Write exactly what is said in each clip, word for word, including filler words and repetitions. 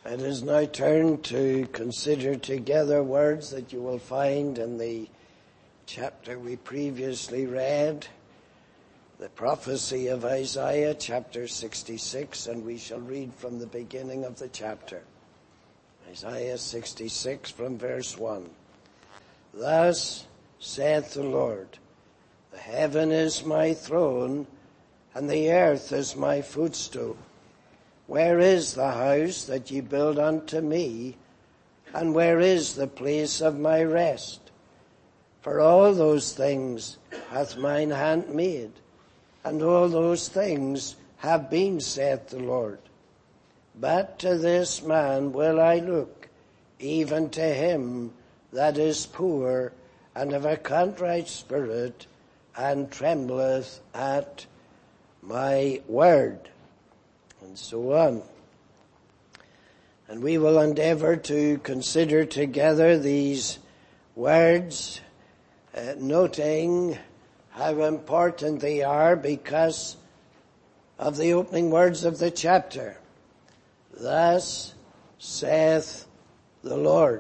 Let us now turn to consider together words that you will find in the chapter we previously read, the prophecy of Isaiah, chapter sixty-six, and we shall read from the beginning of the chapter. Isaiah sixty-six from verse one. Thus saith the Lord, the heaven is my throne, and the earth is my footstool. Where is the house that ye build unto me, and where is the place of my rest? For all those things hath mine hand made, and all those things have been, saith the Lord. But to this man will I look, even to him that is poor, and of a contrite spirit, and trembleth at my word. And so on. And we will endeavor to consider together these words, uh, noting how important they are because of the opening words of the chapter. Thus saith the Lord.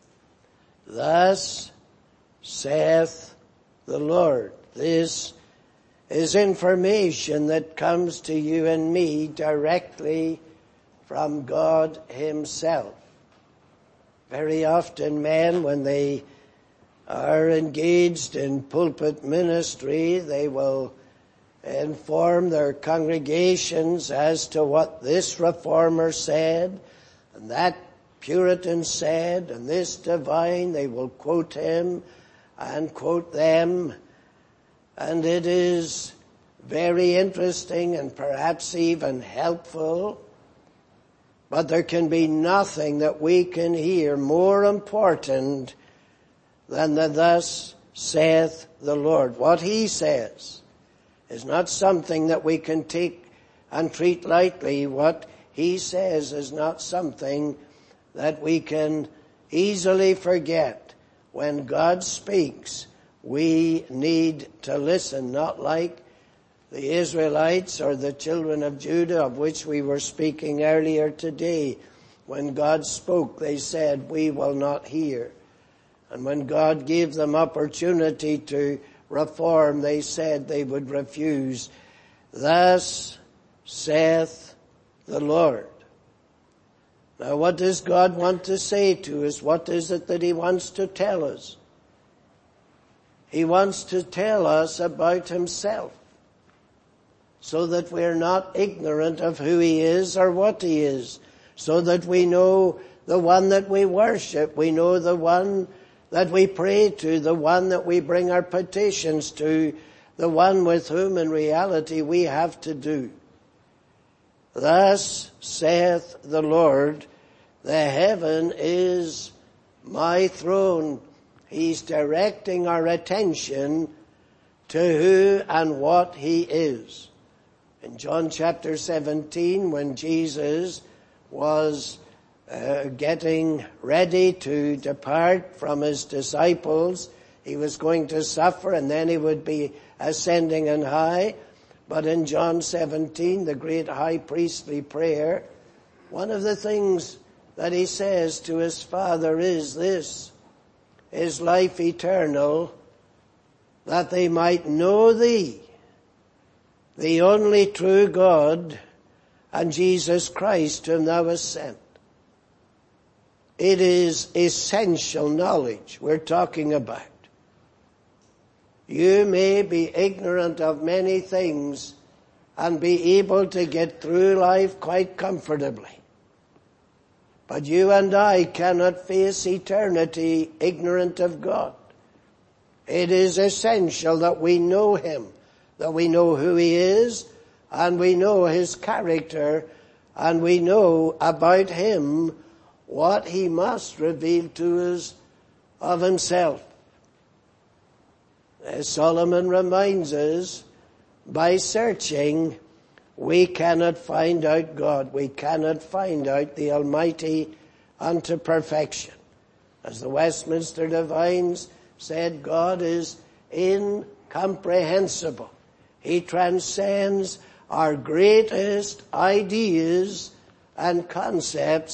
Thus saith the Lord. This is information that comes to you and me directly from God himself. Very often men, when they are engaged in pulpit ministry, they will inform their congregations as to what this reformer said, and that Puritan said, and this divine. They will quote him and quote them. And it is very interesting and perhaps even helpful. But there can be nothing that we can hear more important than the thus saith the Lord. What he says is not something that we can take and treat lightly. What he says is not something that we can easily forget. When God speaks, we need to listen, not like the Israelites or the children of Judah, of which we were speaking earlier today. When God spoke, they said, we will not hear. And when God gave them opportunity to reform, they said they would refuse. Thus saith the Lord. Now, what does God want to say to us? What is it that he wants to tell us? He wants to tell us about himself so that we're not ignorant of who he is or what he is, so that we know the one that we worship, we know the one that we pray to, the one that we bring our petitions to, the one with whom in reality we have to do. Thus saith the Lord, the heaven is my throne. He's directing our attention to who and what he is. In John chapter seventeen, when Jesus was uh, getting ready to depart from his disciples, he was going to suffer and then he would be ascending on high. But in John seventeen, the great high priestly prayer, one of the things that he says to his Father is this, is life eternal, that they might know thee, the only true God, and Jesus Christ whom thou hast sent. It is essential knowledge we're talking about. You may be ignorant of many things and be able to get through life quite comfortably. But you and I cannot face eternity ignorant of God. It is essential that we know him, that we know who he is, and we know his character, and we know about him what he must reveal to us of himself. As Solomon reminds us, by searching, we cannot find out God. We cannot find out the Almighty unto perfection. As the Westminster Divines said, God is incomprehensible. He transcends our greatest ideas and concepts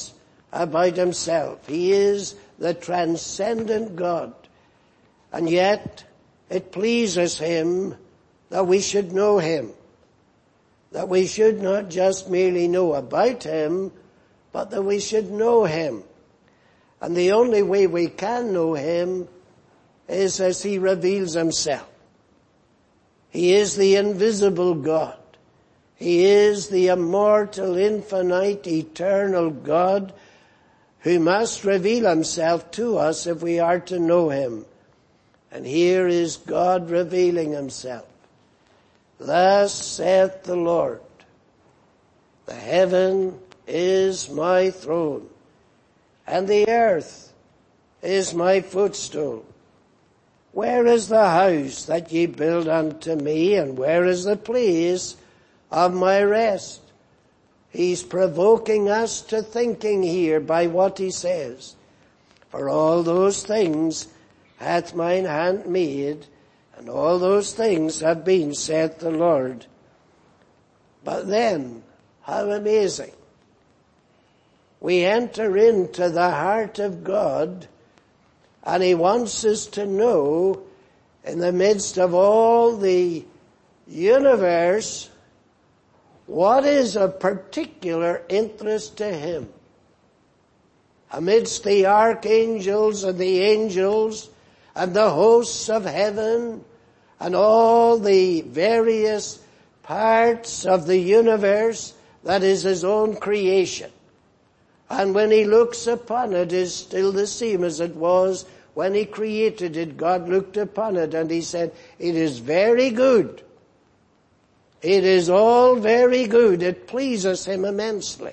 about himself. He is the transcendent God. And yet, it pleases him that we should know him. That we should not just merely know about him, but that we should know him. And the only way we can know him is as he reveals himself. He is the invisible God. He is the immortal, infinite, eternal God who must reveal himself to us if we are to know him. And here is God revealing himself. Thus saith the Lord, the heaven is my throne, and the earth is my footstool. Where is the house that ye build unto me, and where is the place of my rest? He's provoking us to thinking here by what he says. For all those things hath mine hand made, and all those things have been, saith the Lord. But then, how amazing. We enter into the heart of God, and he wants us to know, in the midst of all the universe, what is of particular interest to him. Amidst the archangels and the angels and the hosts of heaven and all the various parts of the universe that is his own creation. And when he looks upon it, it is still the same as it was when he created it. God looked upon it and he said, it is very good. It is all very good. It pleases him immensely.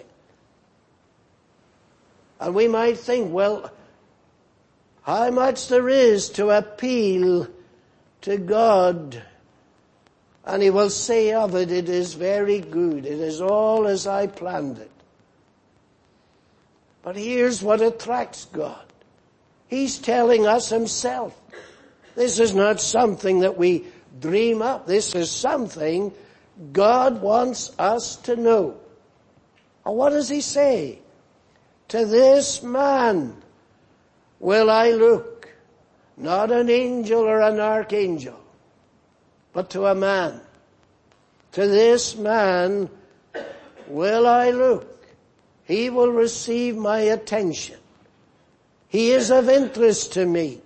And we might think, well, how much there is to appeal to God. And he will say of it, it is very good. It is all as I planned it. But here's what attracts God. He's telling us himself. This is not something that we dream up. This is something God wants us to know. And what does he say? To this man will I look, not an angel or an archangel, but to a man. To this man will I look. He will receive my attention. He is of interest to me.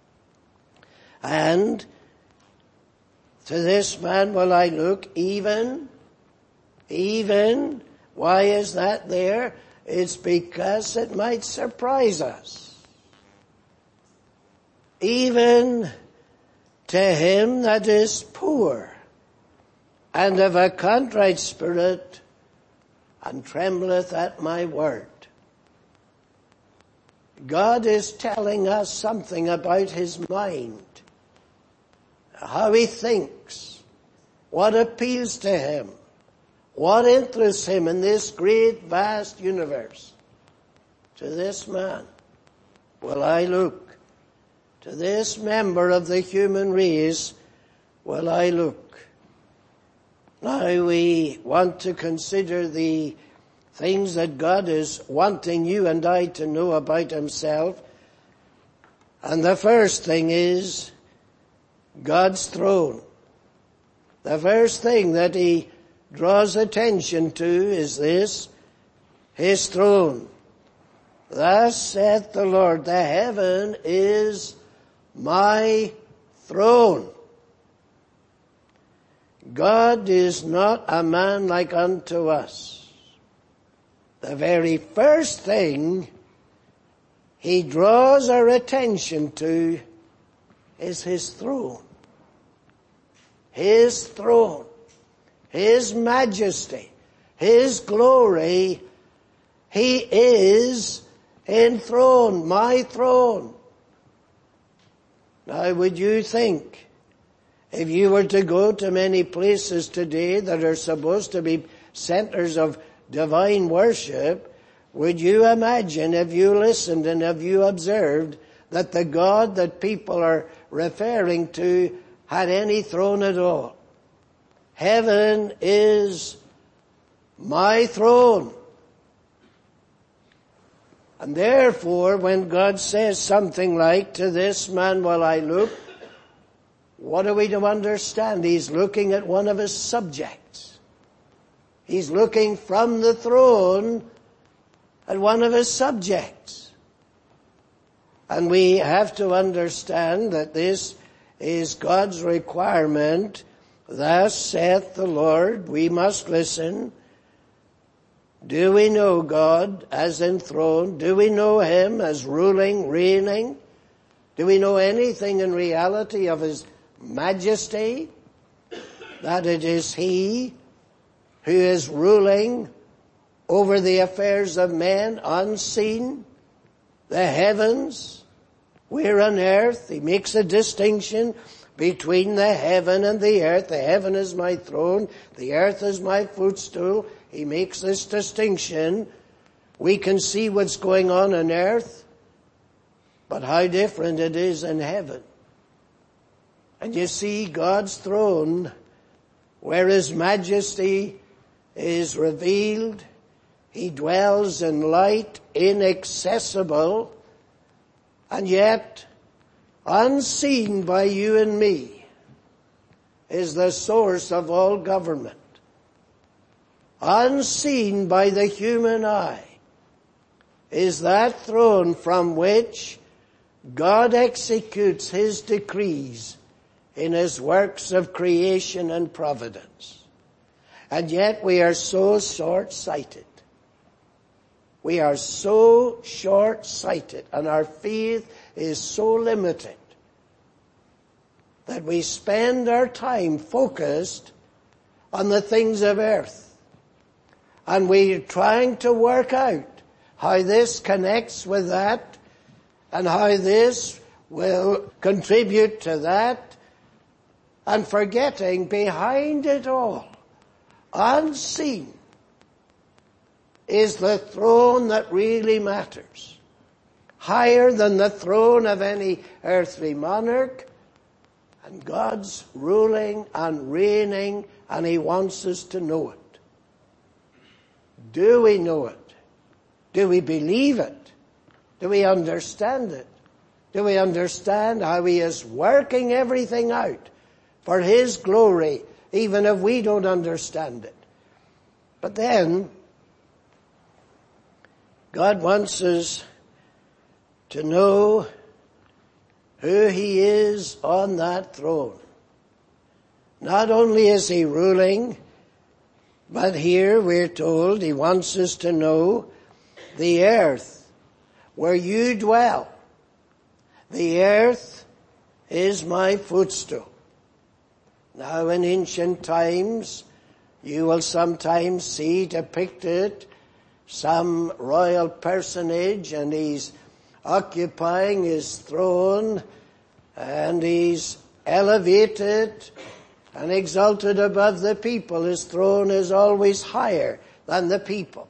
And to this man will I look, even, even, why is that there? It's because it might surprise us. Even to him that is poor and of a contrite spirit and trembleth at my word. God is telling us something about his mind, how he thinks, what appeals to him, what interests him in this great vast universe. To this man will I look. To this member of the human race will I look. Now we want to consider the things that God is wanting you and I to know about himself. And the first thing is God's throne. The first thing that he draws attention to is this, his throne. Thus saith the Lord, the heaven is my throne. God is not a man like unto us. The very first thing he draws our attention to is his throne. His throne. His majesty. His glory. He is enthroned. My throne. Now would you think, if you were to go to many places today that are supposed to be centers of divine worship, would you imagine, if you listened and if you observed, that the God that people are referring to had any throne at all? Heaven is my throne. And therefore, when God says something like, to this man will I look, what are we to understand? He's looking at one of his subjects. He's looking from the throne at one of his subjects. And we have to understand that this is God's requirement. Thus saith the Lord, we must listen. Do we know God as enthroned? Do we know Him as ruling, reigning? Do we know anything in reality of His majesty? That it is He who is ruling over the affairs of men, unseen, the heavens. We're on earth. He makes a distinction between the heaven and the earth. The heaven is my throne. The earth is my footstool. He makes this distinction. We can see what's going on on earth, but how different it is in heaven. And you see God's throne, where His majesty is revealed. He dwells in light, inaccessible, and yet unseen by you and me, is the source of all government. Unseen by the human eye is that throne from which God executes His decrees in His works of creation and providence. And yet we are so short-sighted. We are so short-sighted, and our faith is so limited that we spend our time focused on the things of earth. And we're trying to work out how this connects with that, and how this will contribute to that, and forgetting behind it all, unseen, is the throne that really matters. Higher than the throne of any earthly monarch, and God's ruling and reigning, and He wants us to know it. Do we know it? Do we believe it? Do we understand it? Do we understand how He is working everything out for His glory, even if we don't understand it? But then, God wants us to know who He is on that throne. Not only is He ruling, but here we're told He wants us to know the earth where you dwell. The earth is my footstool. Now in ancient times, you will sometimes see depicted some royal personage, and he's occupying his throne, and he's elevated and exalted above the people. His throne is always higher than the people.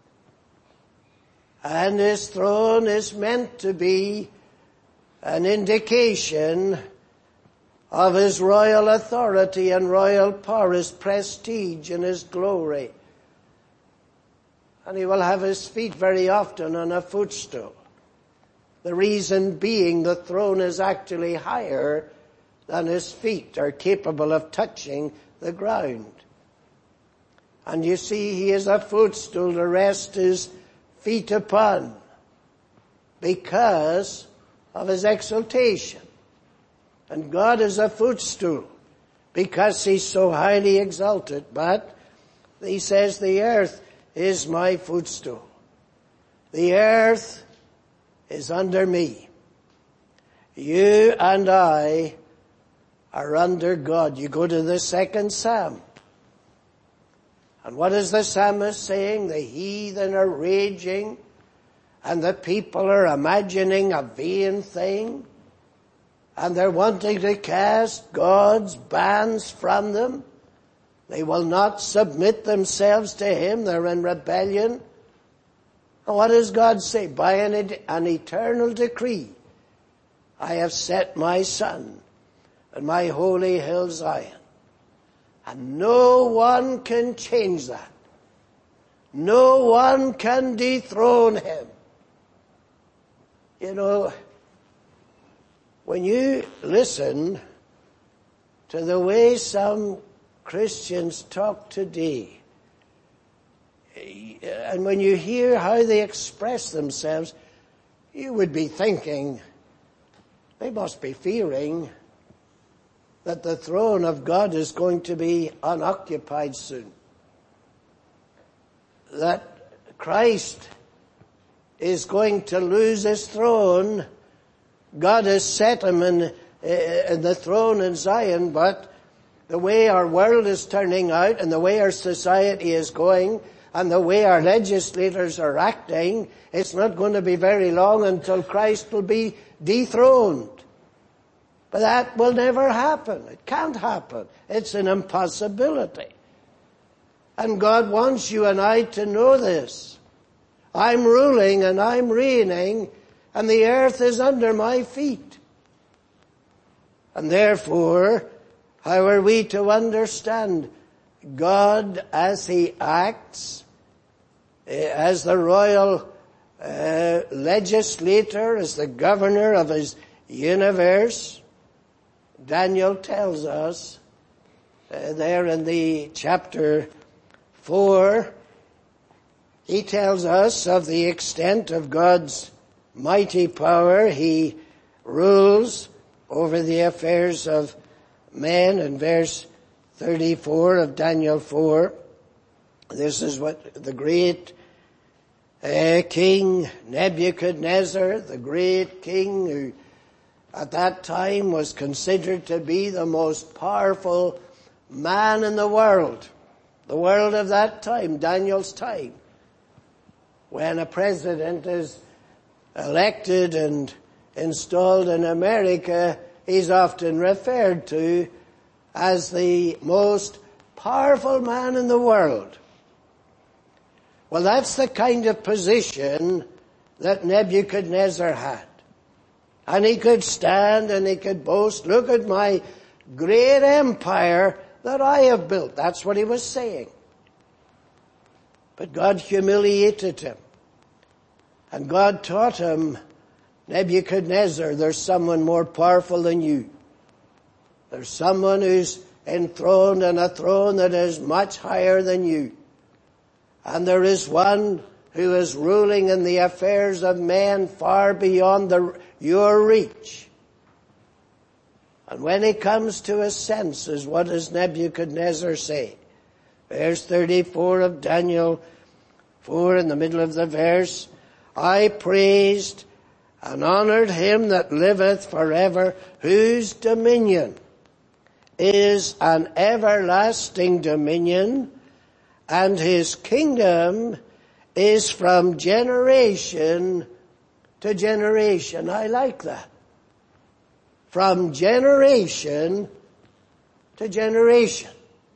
And his throne is meant to be an indication of his royal authority and royal power, his prestige and his glory. And he will have his feet very often on a footstool. The reason being the throne is actually higher than his feet are capable of touching the ground. And you see, he is a footstool to rest his feet upon because of his exaltation. And God is a footstool because He's so highly exalted. But He says the earth is my footstool. The earth is under me. You and I are under God. You go to the second Psalm. And what is the psalmist saying? The heathen are raging, and the people are imagining a vain thing, and they're wanting to cast God's bands from them. They will not submit themselves to Him. They're in rebellion. And what does God say? By an, an eternal decree, I have set my Son on my holy hill Zion. And no one can change that. No one can dethrone Him. You know, when you listen to the way some Christians talk today, and when you hear how they express themselves, you would be thinking, they must be fearing that the throne of God is going to be unoccupied soon. That Christ is going to lose his throne. God has set him in, in the throne in Zion, but the way our world is turning out and the way our society is going and the way our legislators are acting, it's not going to be very long until Christ will be dethroned. But that will never happen. It can't happen. It's an impossibility. And God wants you and I to know this. I'm ruling and I'm reigning, and the earth is under my feet. And therefore, how are we to understand God as he acts, as the royal uh, legislator, as the governor of his universe? Daniel tells us uh, there in the chapter four, he tells us of the extent of God's mighty power. He rules over the affairs of men. In verse thirty-four of Daniel four, this is what the great uh, king Nebuchadnezzar, the great king who at that time was considered to be the most powerful man in the world. The world of that time, Daniel's time. When a president is elected and installed in America, he's often referred to as the most powerful man in the world. Well, that's the kind of position that Nebuchadnezzar had. And he could stand and he could boast, look at my great empire that I have built. That's what he was saying. But God humiliated him. And God taught him, Nebuchadnezzar, there's someone more powerful than you. There's someone who's enthroned on a throne that is much higher than you. And there is one who is ruling in the affairs of men far beyond the, your reach. And when he comes to his senses, what does Nebuchadnezzar say? Verse thirty-four of Daniel four, in the middle of the verse, I praised and honored him that liveth forever, whose dominion is an everlasting dominion, and his kingdom is from generation to generation. I like that. From generation to generation.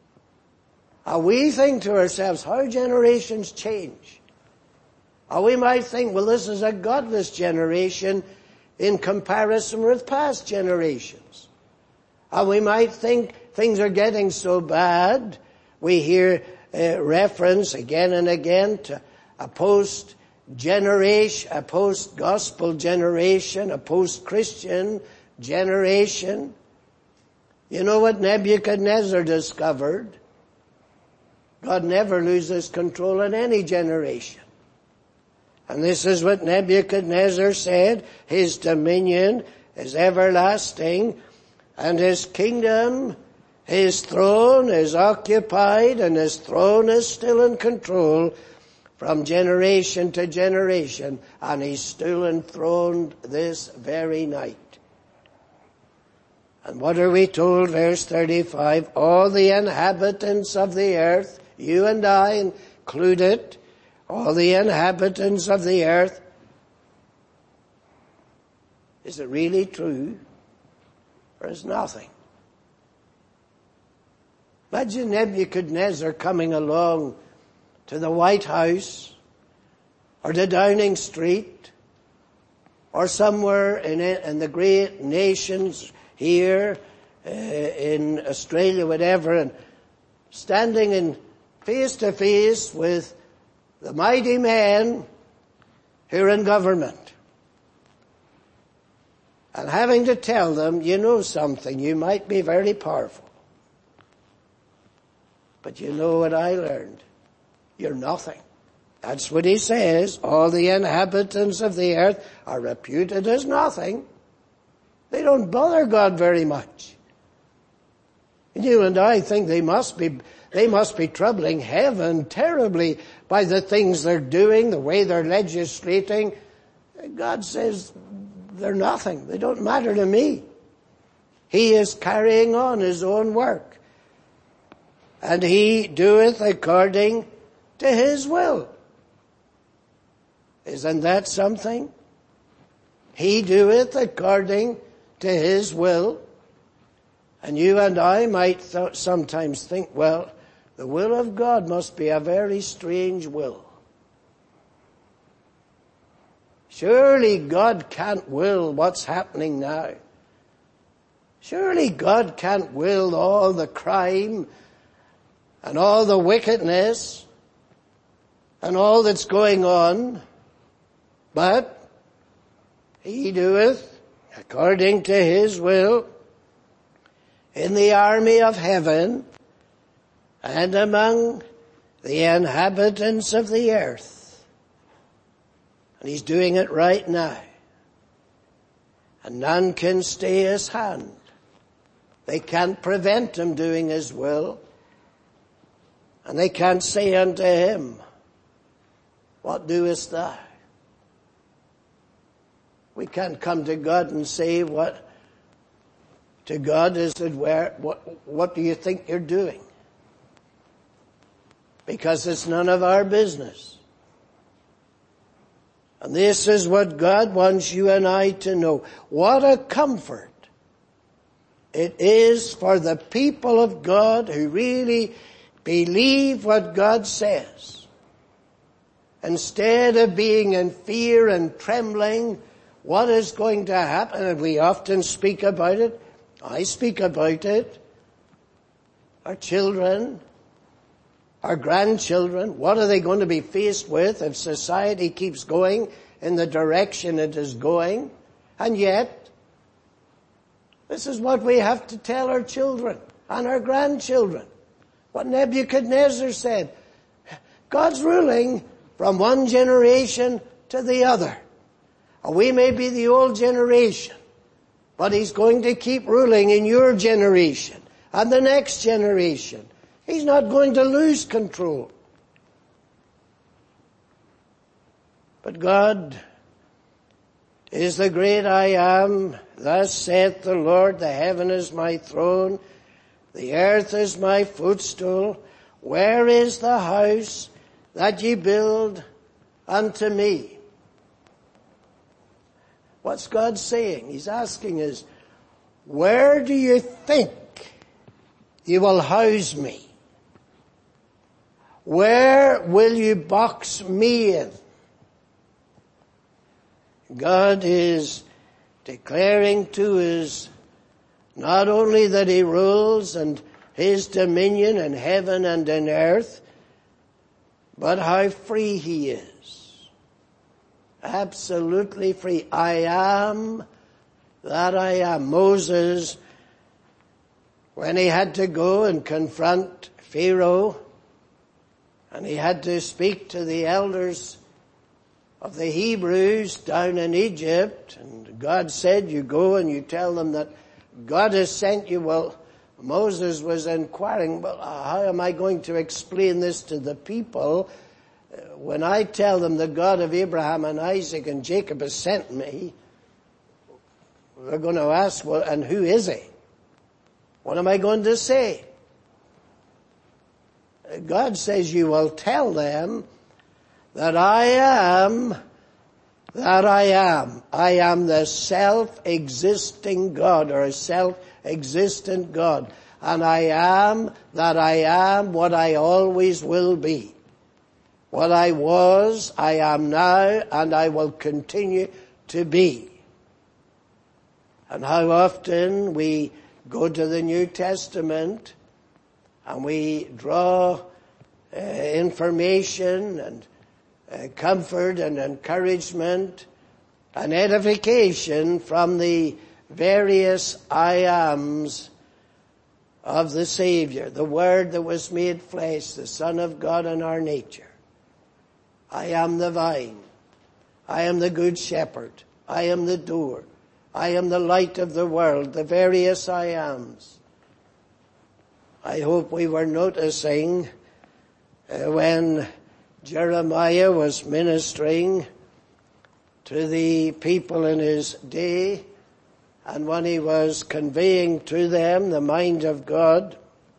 And we think to ourselves, how generations change. Or we might think, well, this is a godless generation in comparison with past generations. And we might think things are getting so bad. We hear uh, reference again and again to a post-generation, a post-gospel generation, a post-Christian generation. You know what Nebuchadnezzar discovered? God never loses control in any generation. And this is what Nebuchadnezzar said, his dominion is everlasting, and his kingdom, his throne is occupied, and his throne is still in control from generation to generation, and he's still enthroned this very night. And what are we told? Verse thirty-five, all the inhabitants of the earth, you and I included, all the inhabitants of the earth. Is it really true? Or is nothing? Imagine Nebuchadnezzar coming along to the White House or to Downing Street or somewhere in, it, in the great nations here uh, in Australia, whatever, and standing in face to face with the mighty men who are in government. and having to tell them, you know something, you might be very powerful. But you know what I learned? You're nothing. That's what he says. All the inhabitants of the earth are reputed as nothing. They don't bother God very much. And you and I think they must be, they must be troubling heaven terribly by the things they're doing, the way they're legislating. God says they're nothing. They don't matter to me. He is carrying on his own work. And he doeth according to his will. Isn't that something? He doeth according to his will. And you and I might th- sometimes think, well, the will of God must be a very strange will. Surely God can't will what's happening now. Surely God can't will all the crime and all the wickedness and all that's going on. But he doeth according to his will in the army of heaven and among the inhabitants of the earth. And he's doing it right now. And none can stay his hand. They can't prevent him doing his will. And they can't say unto him, what doest thou? We can't come to God and say what to God is it where what what do you think you're doing? Because it's none of our business. And this is what God wants you and I to know. What a comfort it is for the people of God who really believe what God says. Instead of being in fear and trembling, what is going to happen? And we often speak about it. I speak about it. Our children, our grandchildren, what are they going to be faced with if society keeps going in the direction it is going? And yet, this is what we have to tell our children and our grandchildren. What Nebuchadnezzar said. God's ruling from one generation to the other. We may be the old generation, but he's going to keep ruling in your generation and the next generation. He's not going to lose control. But God is the great I am. Thus saith the Lord, the heaven is my throne, the earth is my footstool. Where is the house that ye build unto me? What's God saying? He's asking us, where do you think you will house me? Where will you box me in? God is declaring to us not only that he rules and his dominion in heaven and in earth, but how free he is. Absolutely free. I am that I am. Moses, when he had to go and confront Pharaoh, and he had to speak to the elders of the Hebrews down in Egypt, and God said, you go and you tell them that God has sent you. Well, Moses was inquiring, well, how am I going to explain this to the people when I tell them the God of Abraham and Isaac and Jacob has sent me? They're going to ask, well, and who is he? What am I going to say? God says you will tell them that I am that I am. I am the self-existing God, or a self-existent God. And I am that I am what I always will be. What I was, I am now, and I will continue to be. And how often we go to the New Testament and we draw uh, information and uh, comfort and encouragement an edification from the various I ams of the Savior, the Word that was made flesh, the Son of God in our nature. I am the vine. I am the good shepherd. I am the door. I am the light of the world, the various I ams. I hope we were noticing uh, when Jeremiah was ministering to the people in his day, and when he was conveying to them the mind of God,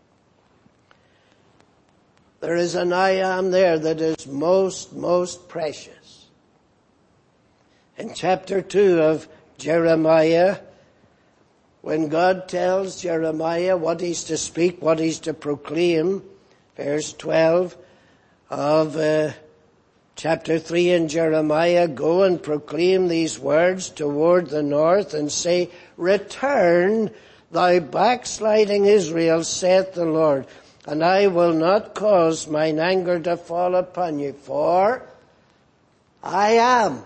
there is an I am there that is most, most precious. In chapter two of Jeremiah, when God tells Jeremiah what he's to speak, what he's to proclaim, verse twelve of uh, chapter three in Jeremiah, go and proclaim these words toward the north and say, return, thou backsliding Israel, saith the Lord, and I will not cause mine anger to fall upon you, for I am.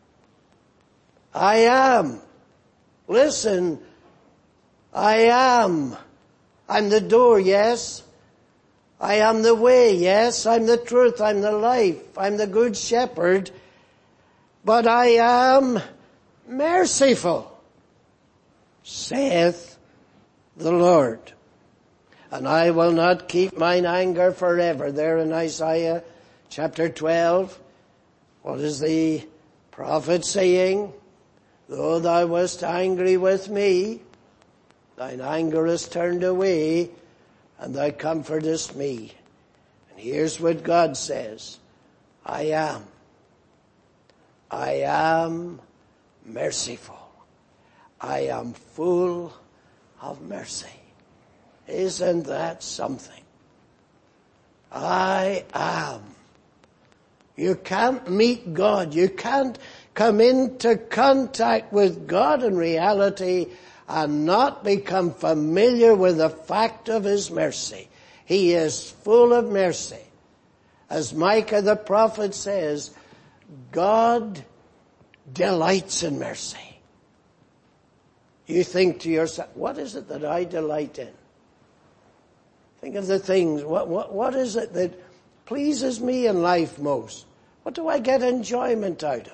I am. Listen, I am. I'm the door, yes. I am the way, yes. I'm the truth, I'm the life, I'm the good shepherd. But I am merciful, saith the Lord. And I will not keep mine anger forever. There in Isaiah chapter twelve, what is the prophet saying? Though thou wast angry with me, thine anger is turned away, and thou comfortest me. And here's what God says. I am. I am merciful. I am full of mercy. Isn't that something? I am. You can't meet God. You can't come into contact with God in reality and not become familiar with the fact of His mercy. He is full of mercy. As Micah the prophet says, God delights in mercy. You think to yourself, what is it that I delight in? Think of the things. What, what, what is it that pleases me in life most? What do I get enjoyment out of?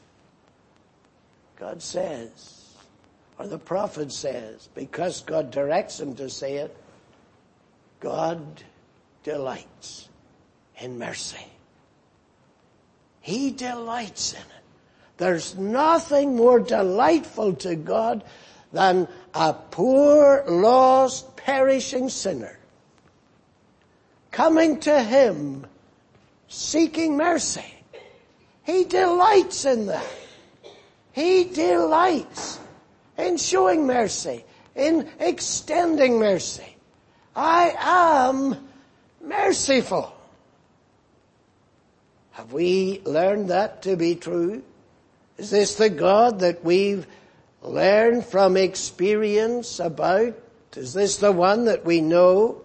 God says, or the prophet says, because God directs him to say it, God delights in mercy. He delights in it. There's nothing more delightful to God than a poor, lost, perishing sinner coming to Him seeking mercy. He delights in that. He delights in showing mercy, in extending mercy. I am merciful. Have we learned that to be true? Is this the God that we've learned from experience about? Is this the one that we know?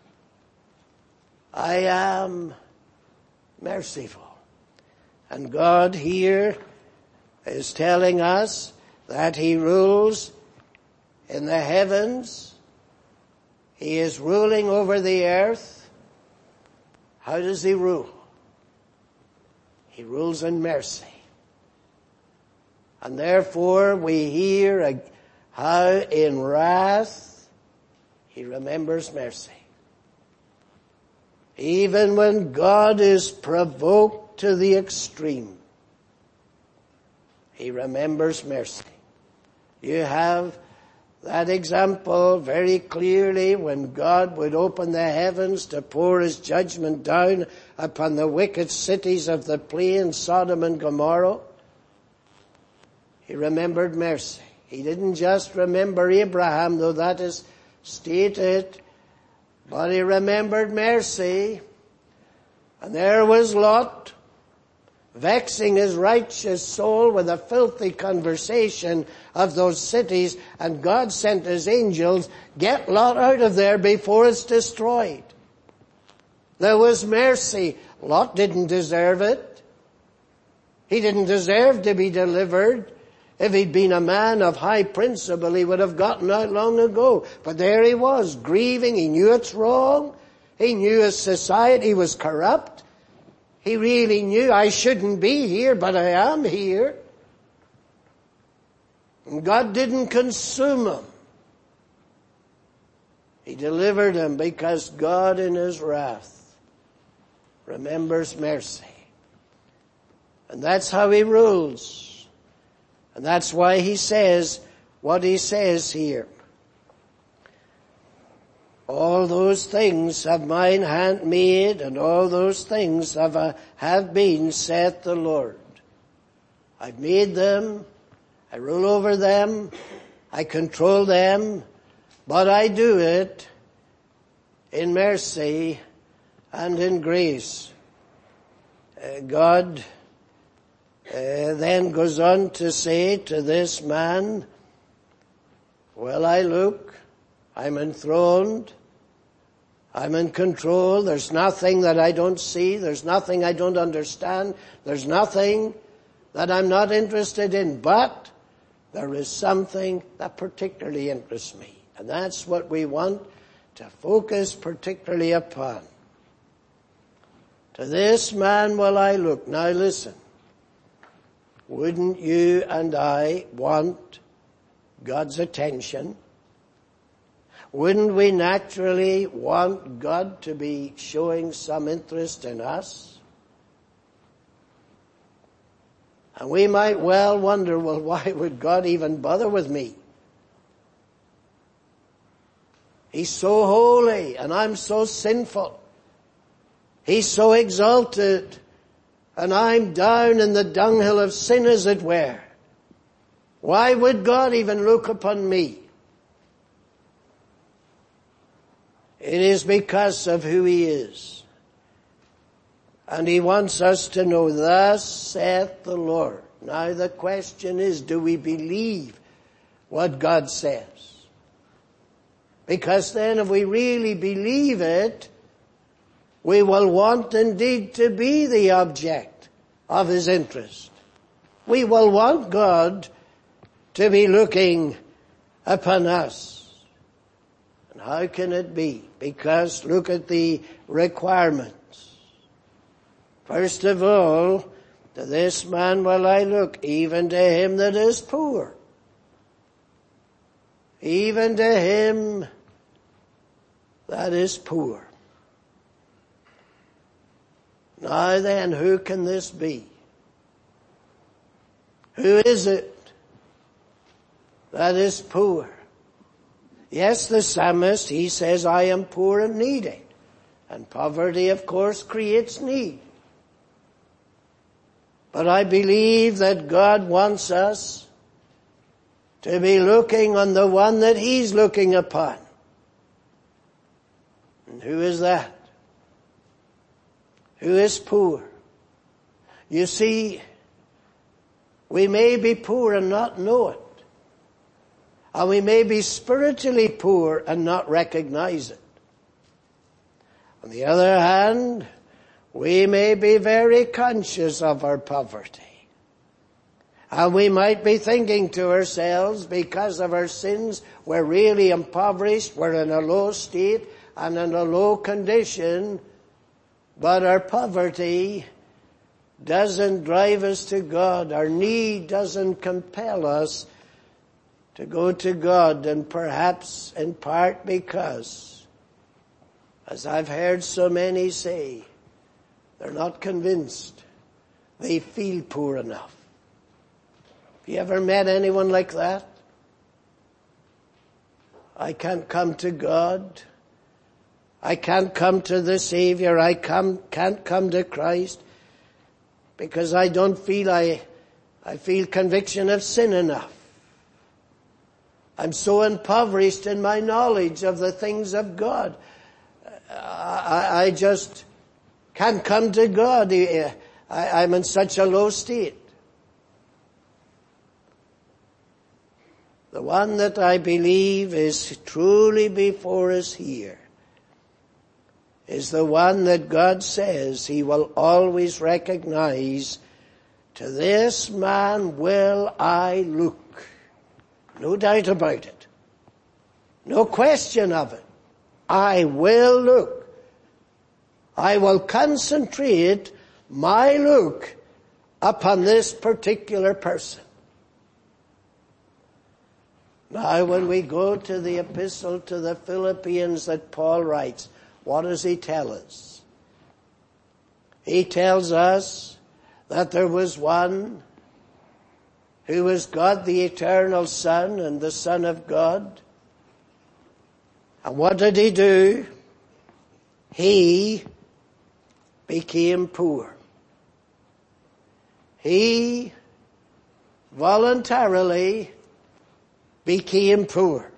I am merciful. And God here is telling us that He rules in the heavens. He is ruling over the earth. How does He rule? He rules in mercy. And therefore we hear how in wrath He remembers mercy. Even when God is provoked to the extreme, He remembers mercy. You have that example very clearly when God would open the heavens to pour His judgment down upon the wicked cities of the plain, Sodom and Gomorrah. He remembered mercy. He didn't just remember Abraham, though that is stated, but He remembered mercy. And there was Lot, vexing his righteous soul with a filthy conversation of those cities, and God sent His angels, get Lot out of there before it's destroyed. There was mercy. Lot didn't deserve it. He didn't deserve to be delivered. If he'd been a man of high principle, he would have gotten out long ago. But there he was, grieving. He knew it's wrong. He knew his society was corrupt. He really knew, I shouldn't be here, but I am here. And God didn't consume him. He delivered him because God in his wrath remembers mercy. And that's how he rules. And that's why he says what he says here. All those things have mine hand made, and all those things have, uh, have been, saith the Lord. I've made them, I rule over them, I control them, but I do it in mercy and in grace. Uh, God uh, then goes on to say to this man, well, I look, I'm enthroned, I'm in control, there's nothing that I don't see, there's nothing I don't understand, there's nothing that I'm not interested in, but there is something that particularly interests me. And that's what we want to focus particularly upon. To this man will I look. Now listen, wouldn't you and I want God's attention? Wouldn't we naturally want God to be showing some interest in us? And we might well wonder, well, why would God even bother with me? He's so holy and I'm so sinful. He's so exalted and I'm down in the dunghill of sin, as it were. Why would God even look upon me? It is because of who he is. And he wants us to know, thus saith the Lord. Now the question is, do we believe what God says? Because then if we really believe it, we will want indeed to be the object of his interest. We will want God to be looking upon us. And how can it be? Because look at the requirements. First of all, to this man will I look, even to him that is poor. Even to him that is poor. Now then, who can this be? Who is it that is poor? Yes, the psalmist, he says, I am poor and needy. And poverty, of course, creates need. But I believe that God wants us to be looking on the one that he's looking upon. And who is that? Who is poor? You see, we may be poor and not know it. And we may be spiritually poor and not recognize it. On the other hand, we may be very conscious of our poverty. And we might be thinking to ourselves, because of our sins, we're really impoverished, we're in a low state and in a low condition, but our poverty doesn't drive us to God. Our need doesn't compel us to go to God, and perhaps in part because, as I've heard so many say, they're not convinced they feel poor enough. Have you ever met anyone like that? I can't come to God. I can't come to the Savior. I come, can't come to Christ because I don't feel I, I feel conviction of sin enough. I'm so impoverished in my knowledge of the things of God. I, I just can't come to God. I, I'm in such a low state. The one that I believe is truly before us here is the one that God says he will always recognize To this man will I look. No doubt about it. No question of it. I will look. I will concentrate my look upon this particular person. Now, when we go to the epistle to the Philippians that Paul writes, what does he tell us? He tells us that there was one who was God the eternal Son and the Son of God. And what did he do? He became poor. He voluntarily became poor.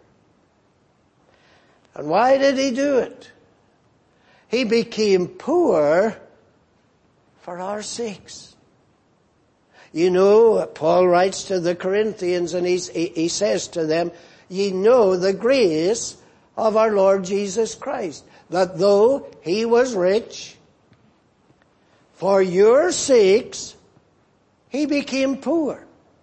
And why did he do it? He became poor for our sakes. You know, Paul writes to the Corinthians and he's, he, he says to them, ye know the grace of our Lord Jesus Christ, that though he was rich, for your sakes he became poor.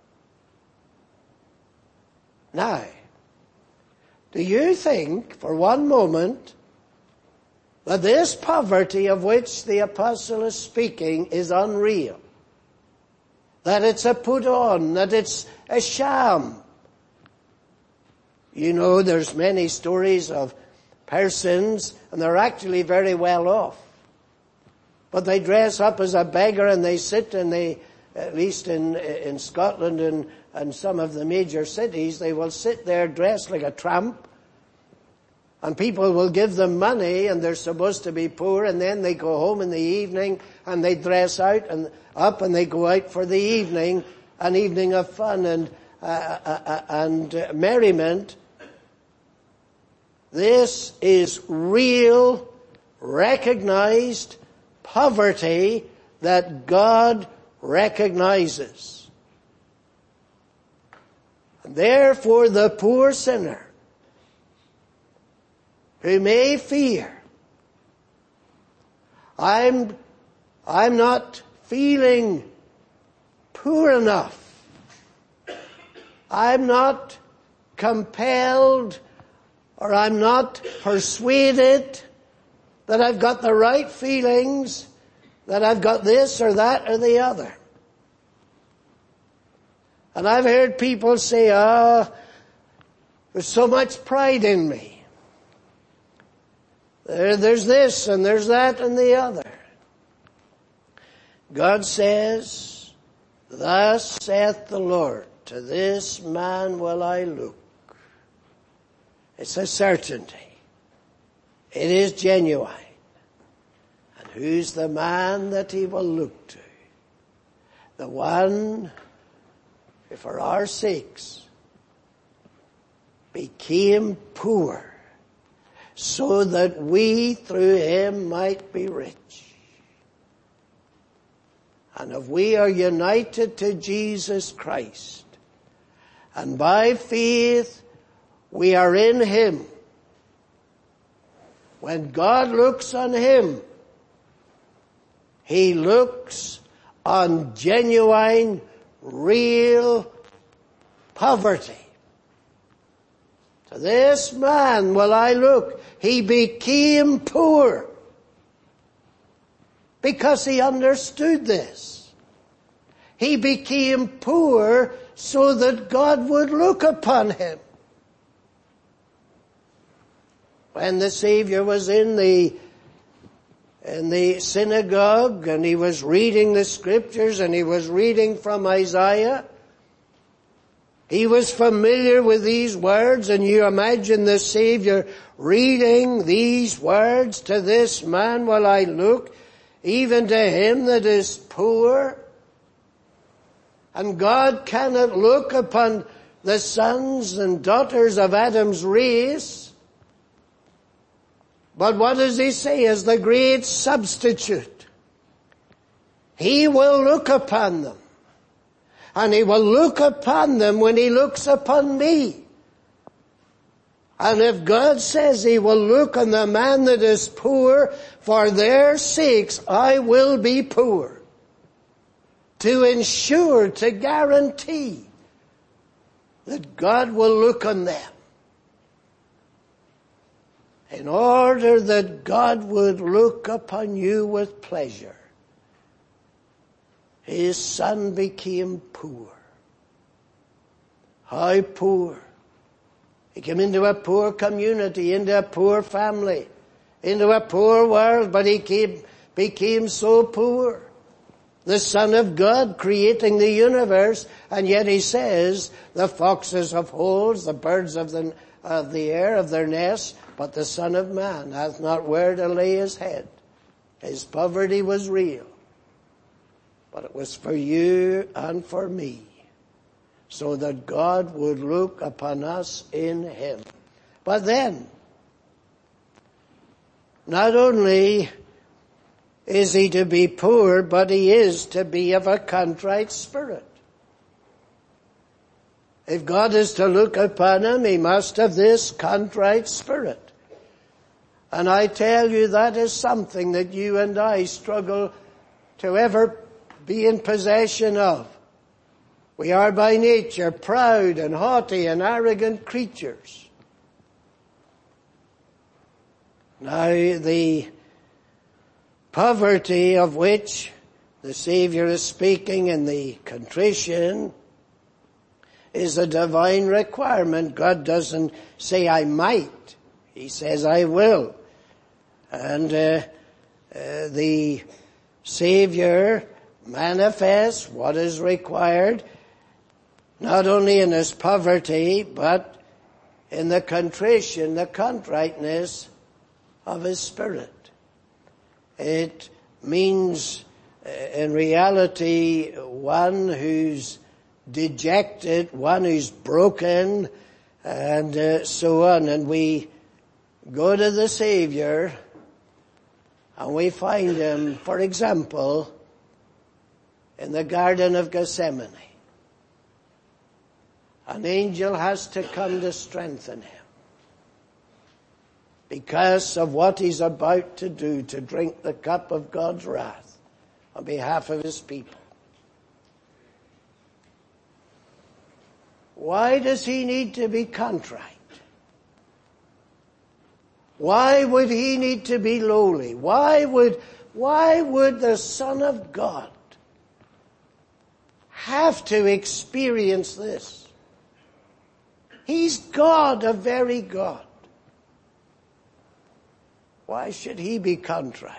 Now, do you think for one moment that this poverty of which the apostle is speaking is unreal? That it's a put on, that it's a sham? You know, there's many stories of persons, and they're actually very well off. But they dress up as a beggar and they sit and they, at least in in Scotland and, and some of the major cities, they will sit there dressed like a tramp. And people will give them money and they're supposed to be poor, and then they go home in the evening and they dress out and up and they go out for the evening, an evening of fun and, uh, uh, and uh, merriment. This is real, recognized poverty that God recognizes. And therefore the poor sinner who may fear, I'm, I'm not feeling poor enough. I'm not compelled, or I'm not persuaded that I've got the right feelings, that I've got this or that or the other. And I've heard people say, ah, oh, there's so much pride in me. There, there's this and there's that and the other. God says, thus saith the Lord, to this man will I look. It's a certainty. It is genuine. And who's the man that he will look to? The one who for our sakes became poor, so that we through him might be rich. And if we are united to Jesus Christ, and by faith we are in him, when God looks on him, he looks on genuine, real poverty. To this man will I look. He became poor because he understood this. He became poor so that God would look upon him. When the Savior was in the in the synagogue and he was reading the scriptures and he was reading from Isaiah, he was familiar with these words, and you imagine the Savior reading these words, to this man will I look, even to him that is poor. And God cannot look upon the sons and daughters of Adam's race. But what does he say as the great substitute? He will look upon them. And he will look upon them when he looks upon me. And if God says he will look on the man that is poor, for their sakes I will be poor. to ensure, to guarantee that God will look on them. In order that God would look upon you with pleasure, His Son became poor. How poor? He came into a poor community, into a poor family, into a poor world, but He came, became so poor. The Son of God creating the universe, and yet He says, the foxes have holes, the birds of the, of the air have their nests, but the Son of Man hath not where to lay His head. His poverty was real, but it was for you and for me, so that God would look upon us in Him. But then, not only is He to be poor, but He is to be of a contrite spirit. If God is to look upon Him, He must have this contrite spirit. And I tell you, that is something that you and I struggle to ever be in possession of. We are by nature proud and haughty and arrogant creatures. Now, the poverty of which the Savior is speaking in the contrition is a divine requirement. God doesn't say, I might. He says, I will. And uh, uh, the Savior manifests what is required, not only in His poverty, but in the contrition, the contriteness of His spirit. It means, uh, in reality, one who's dejected, one who's broken, and uh, so on. And we go to the Savior, and we find Him, for example, in the Garden of Gethsemane. An angel has to come to strengthen Him because of what He's about to do, to drink the cup of God's wrath on behalf of His people. Why does He need to be contrite? Why would He need to be lowly? Why would, why would the Son of God have to experience this? He's God, a very God. Why should He be contrite?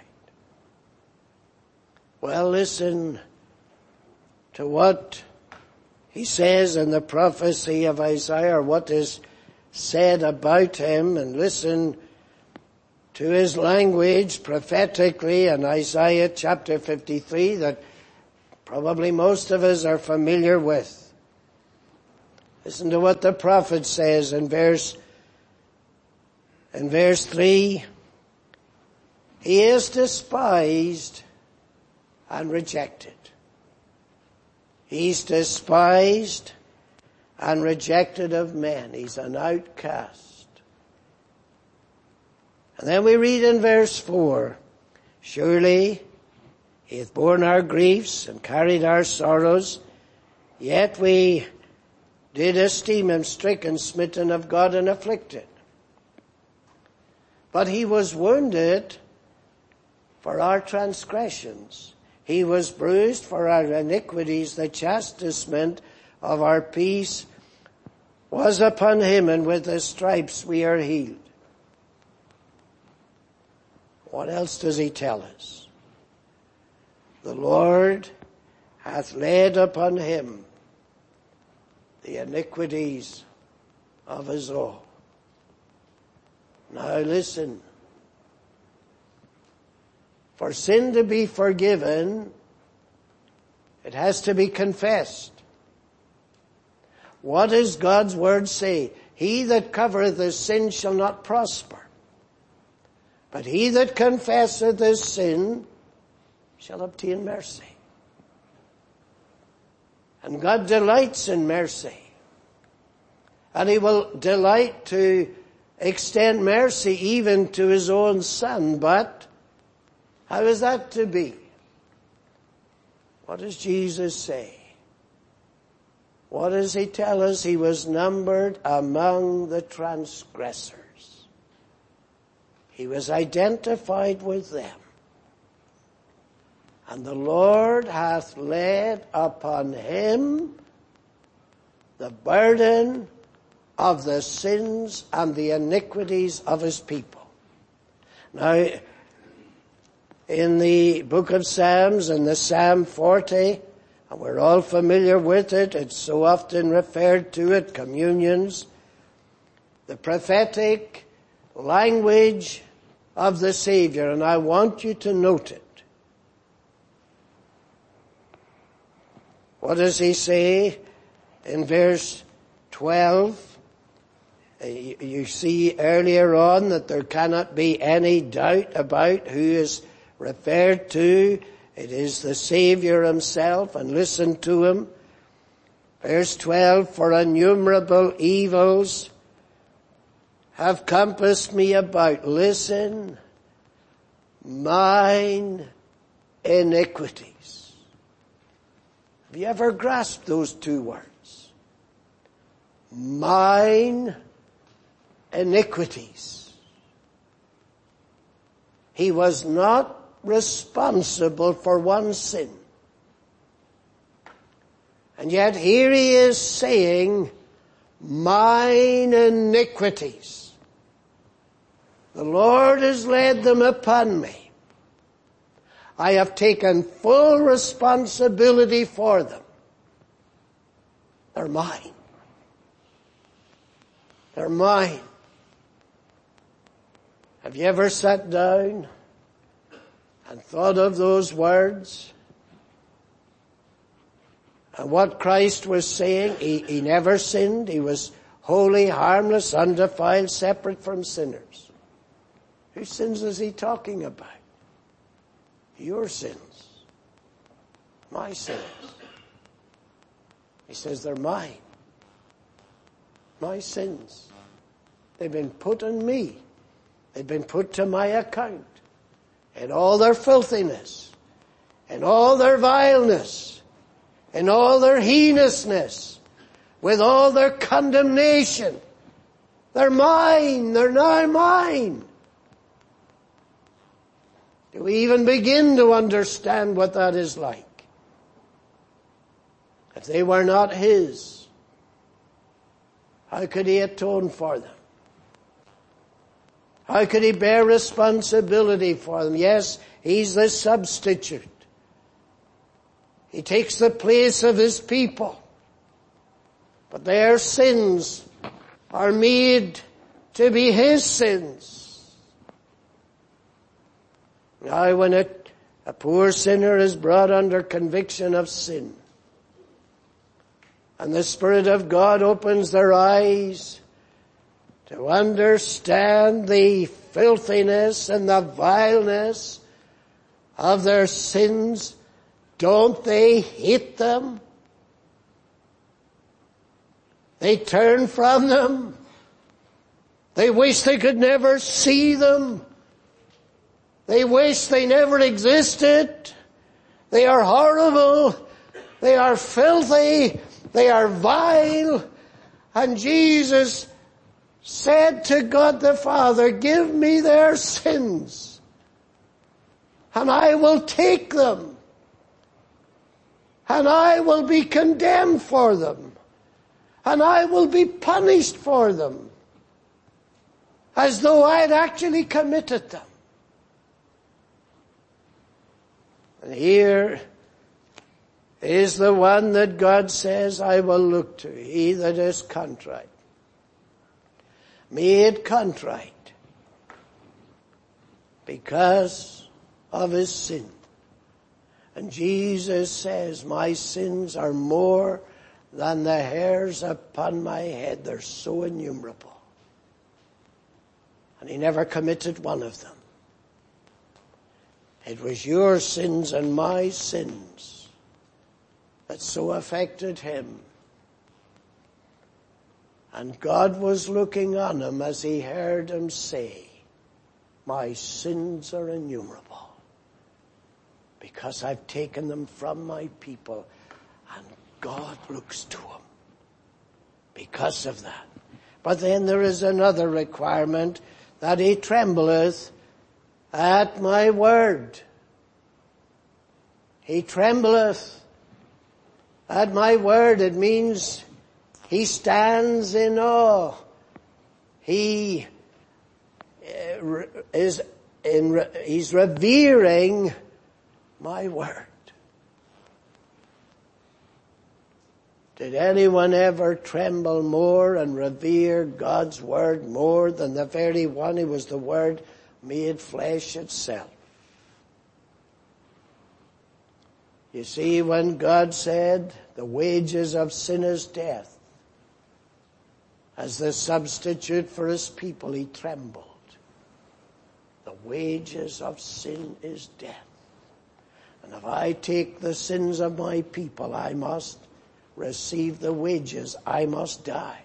Well, listen to what He says in the prophecy of Isaiah, what is said about Him, and listen to His language prophetically in Isaiah chapter fifty-three that probably most of us are familiar with. Listen to what the prophet says in verse, in verse three. He is despised and rejected. He's despised and rejected of men. He's an outcast. And then we read in verse four, surely He hath borne our griefs and carried our sorrows, yet we did esteem Him stricken, smitten of God, and afflicted. But He was wounded for our transgressions. He was bruised for our iniquities. The chastisement of our peace was upon Him, and with His stripes we are healed. What else does He tell us? The Lord hath laid upon Him the iniquities of us all. Now listen. For sin to be forgiven, it has to be confessed. What does God's word say? He that covereth his sin shall not prosper. But he that confesseth his sin shall obtain mercy. And God delights in mercy. And He will delight to extend mercy even to His own Son. But how is that to be? What does Jesus say? What does he tell us? He was numbered among the transgressors. He was identified with them. And the Lord hath laid upon him the burden of the sins and the iniquities of his people. Now, in the book of Psalms, in the Psalm forty, and we're all familiar with it, it's so often referred to at communions, the prophetic language of the Savior, and I want you to note it. What does he say in verse twelve? You see earlier on that there cannot be any doubt about who is referred to. It is the Savior himself, and listen to him. Verse twelve, for innumerable evils have compassed me about. Listen, mine iniquities. Have you ever grasped those two words? Mine iniquities. He was not responsible for one sin. And yet here he is saying, mine iniquities. The Lord has laid them upon me. I have taken full responsibility for them. They're mine. They're mine. Have you ever sat down and thought of those words? And what Christ was saying, he, he never sinned. He was holy, harmless, undefiled, separate from sinners. Whose sins is he talking about? Your sins. My sins. He says they're mine. My sins. They've been put on me. They've been put to my account. In all their filthiness. In all their vileness. In all their heinousness. With all their condemnation. They're mine. They're now mine. Do we even begin to understand what that is like? If they were not his, how could he atone for them? How could he bear responsibility for them? Yes, he's the substitute. He takes the place of his people. But their sins are made to be his sins. Now when a, a poor sinner is brought under conviction of sin, and the Spirit of God opens their eyes to understand the filthiness and the vileness of their sins, don't they hate them? They turn from them. They wish they could never see them. They wish they never existed. They are horrible. They are filthy. They are vile. And Jesus said to God the Father, give me their sins, and I will take them, and I will be condemned for them, and I will be punished for them, as though I had actually committed them. And here is the one that God says, I will look to, he that is contrite. Made contrite because of his sin. And Jesus says, my sins are more than the hairs upon my head. They're so innumerable. And he never committed one of them. It was your sins and my sins that so affected him. And God was looking on him as he heard him say, my sins are innumerable. because I've taken them from my people. And God looks to him because of that. But then there is another requirement, that he trembleth at my word. He trembleth at my word. It means he stands in awe. He is in, he's revering my word. Did anyone ever tremble more and revere God's word more than the very one who was the Word made flesh itself? You see, when God said the wages of sin is death, as the substitute for his people, he trembled. The wages of sin is death. And if I take the sins of my people, I must receive the wages. I must die.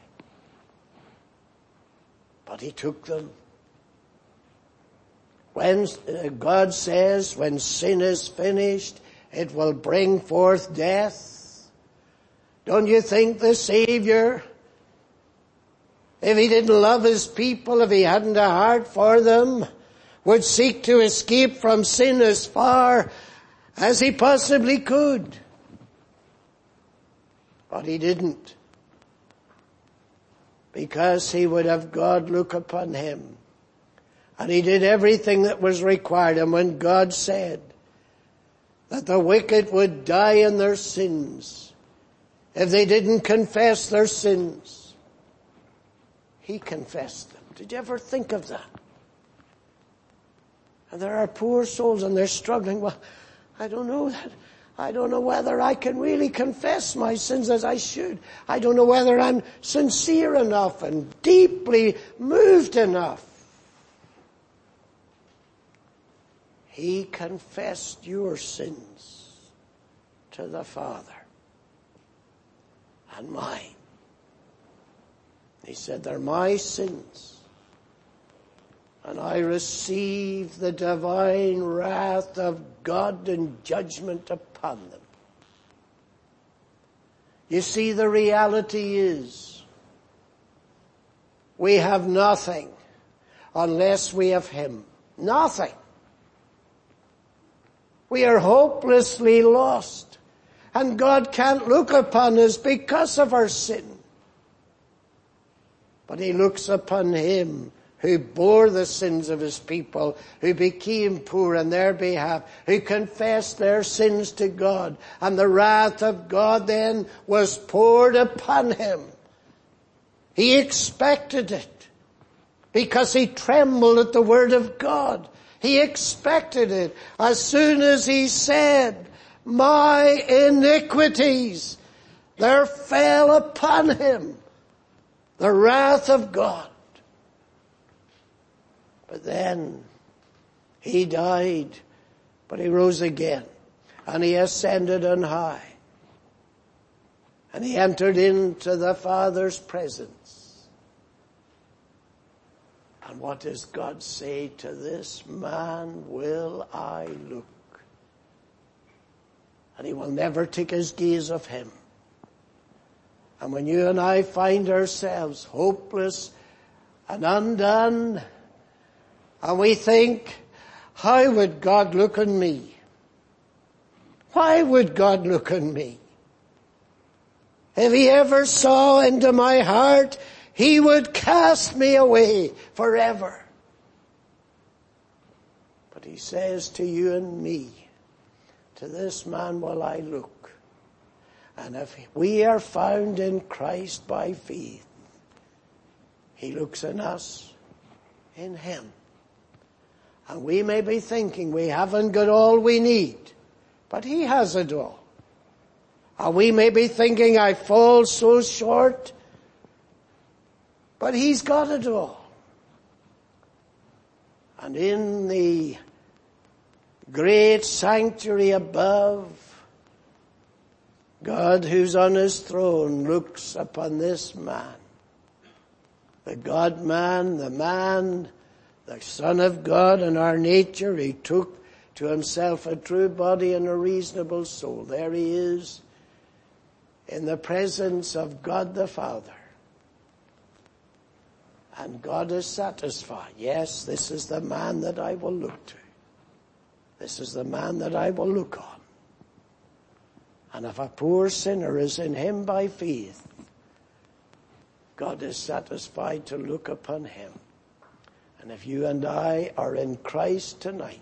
But he took them. When God says, when sin is finished, it will bring forth death. Don't you think the Savior, if he didn't love his people, if he hadn't a heart for them, would seek to escape from sin as far as he possibly could? But he didn't, because he would have God look upon him. And he did everything that was required. And when God said that the wicked would die in their sins if they didn't confess their sins, he confessed them. Did you ever think of that? And there are poor souls and they're struggling. Well, I don't know that. I don't know whether I can really confess my sins as I should. I don't know whether I'm sincere enough and deeply moved enough. He confessed your sins to the Father and mine. He said, they're my sins. And I receive the divine wrath of God and judgment upon them. You see, the reality is, we have nothing unless we have him. Nothing. We are hopelessly lost. And God can't look upon us because of our sin. But he looks upon him who bore the sins of his people, who became poor on their behalf, who confessed their sins to God. And the wrath of God then was poured upon him. He expected it because he trembled at the word of God. He expected it as soon as he said, my iniquities, there fell upon him the wrath of God. But then he died, but he rose again, and he ascended on high, and he entered into the Father's presence. And what does God say? To this man will I look, and he will never take his gaze off him. And when you and I find ourselves hopeless and undone, and we think, how would God look on me? Why would God look on me? If he ever saw into my heart, he would cast me away forever. But he says to you and me, to this man will I look. And if we are found in Christ by faith, he looks on us in him. And we may be thinking we haven't got all we need, but he has it all. And we may be thinking I fall so short, but he's got it all. And in the great sanctuary above, God who's on his throne looks upon this man. The God-man, the man, the Son of God in our nature. He took to himself a true body and a reasonable soul. There he is in the presence of God the Father. And God is satisfied. Yes, this is the man that I will look to. This is the man that I will look on. And if a poor sinner is in him by faith, God is satisfied to look upon him. And if you and I are in Christ tonight,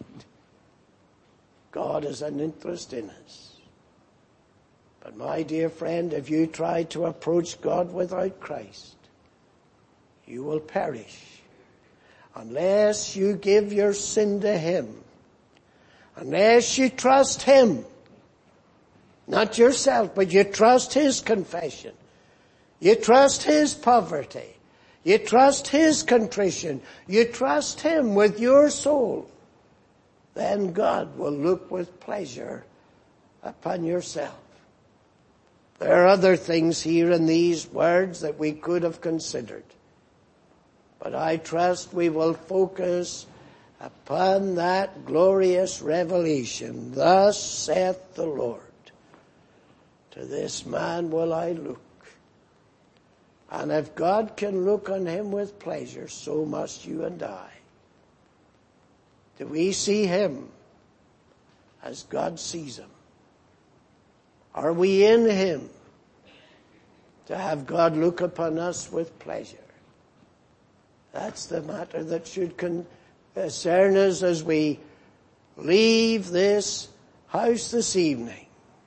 God has an interest in us. But my dear friend, if you try to approach God without Christ, you will perish unless you give your sin to him, unless you trust him, not yourself, but you trust his confession, you trust his poverty, you trust his contrition, you trust him with your soul, then God will look with pleasure upon yourself. There are other things here in these words that we could have considered, but I trust we will focus upon that glorious revelation. Thus saith the Lord, to this man will I look. And if God can look on him with pleasure, so must you and I. Do we see him as God sees him? Are we in him to have God look upon us with pleasure? That's the matter that should concern us as we leave this house this evening.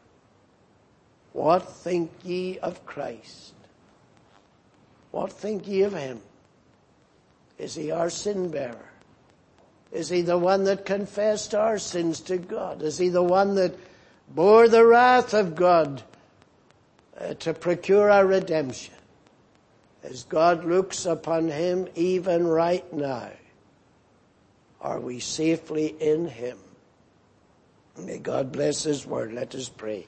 What think ye of Christ? What think ye of him? Is he our sin bearer? Is he the one that confessed our sins to God? Is he the one that bore the wrath of God uh, to procure our redemption? As God looks upon him even right now, are we safely in him? May God bless his word. Let us pray.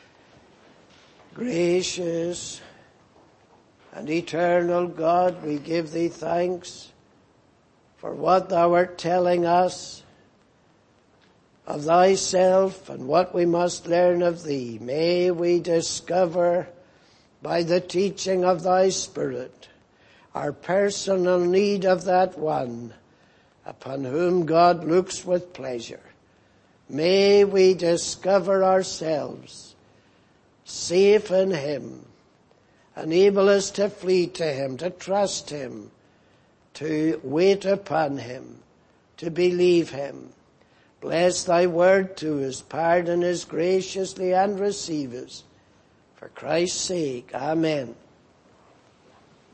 Gracious and eternal God, we give thee thanks for what thou art telling us of thyself and what we must learn of thee. May we discover by the teaching of thy Spirit our personal need of that one upon whom God looks with pleasure. May we discover ourselves safe in him, enable us to flee to him, to trust him, to wait upon him, to believe him. Bless thy word to us, pardon us graciously and receive us. For Christ's sake, amen.